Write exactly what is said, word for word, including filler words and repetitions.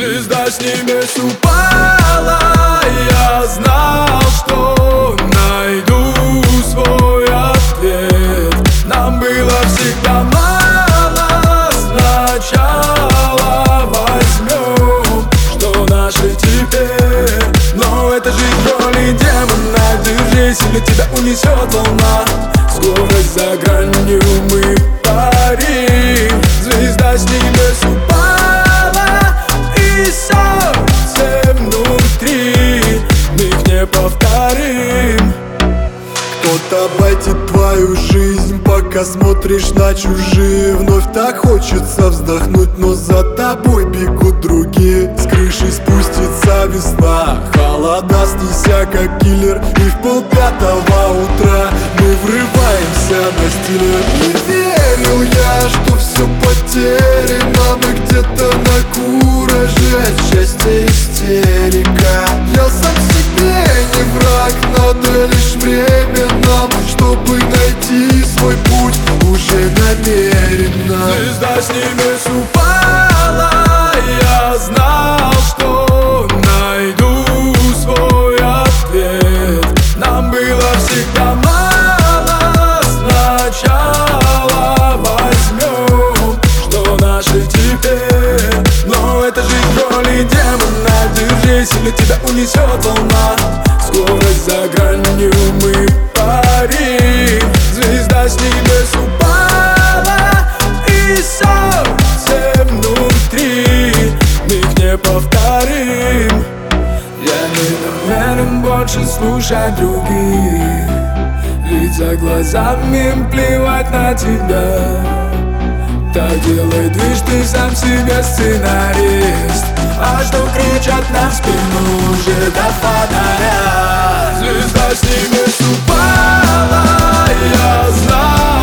Звезда с небес упала, я знал, что найду свой ответ. Нам было всегда мало, сначала возьмем, что наше теперь. Но это жизнь роли демона, держись, или тебя унесет волна. Скорость за гранью, мы парим. Звезда с небес упала, и солнце внутри, миг не повторим. Кто-то обойдет твою жизнь, пока смотришь на чужие. Вновь так хочется вздохнуть, но за тобой бегут другие. С крыши спустится весна, холода снеся как киллер. И в полпятого утра мы врываемся на стиле. Не верил я, что все потеряно, мы где-то на кураже, от счастья истерика. Я сам себе не враг, надо лишь время нам, чтобы найти свой путь уже намеренно. Звезда с небес упала, я знал, что найду свой ответ. Нам было всегда мало, сначала возьмем, что наше теперь. Но это жизнь роли демона, держись, или тебя унесет волна. Скорость за гранью, мы парим. Звезда с небес упала, и солнце внутри, миг не повторим. Я не намерен больше слушать других, ведь за глазами плевать на тебя. Так делай движ, ты сам себе сценарист. А что кричат на спину уже до фонаря? Звезда с небес упала, я знал,